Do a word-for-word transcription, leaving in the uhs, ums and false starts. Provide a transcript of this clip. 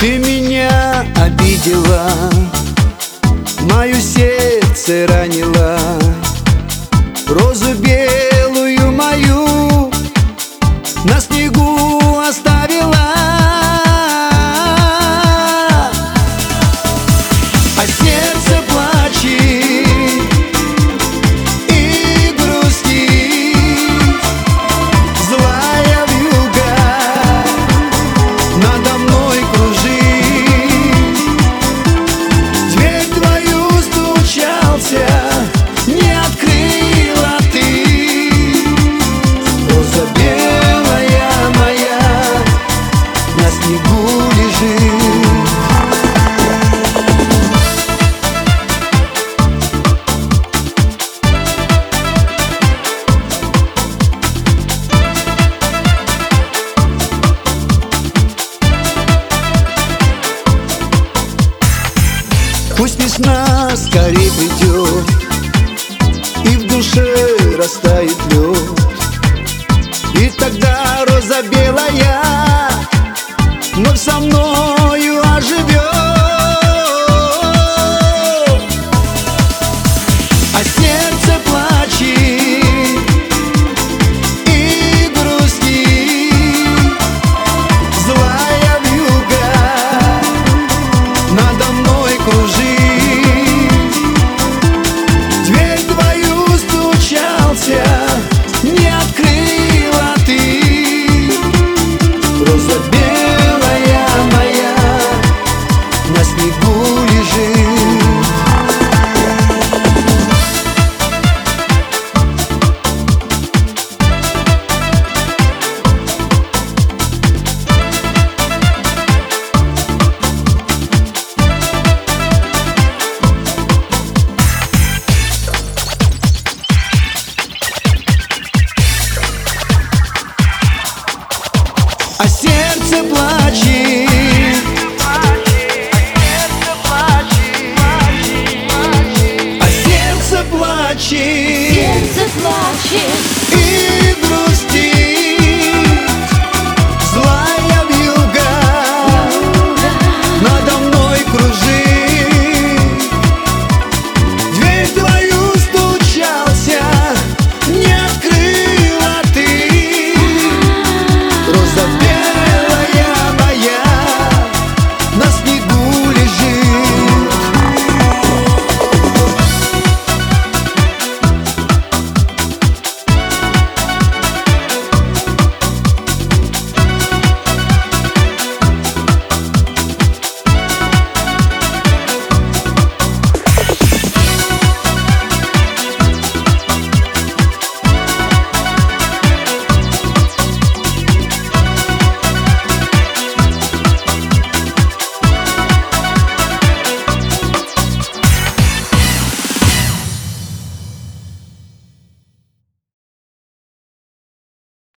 Ты меня обидела, мое сердце ранила, розу белую мою на снегу оставила. А сердце плачет и грустит, злая вьюга надо мной кружит. Дверь твою стучался, не открыла ты. Роза белая моя на снегу лежит. Пусть весна скорей придет и в душе растает лед.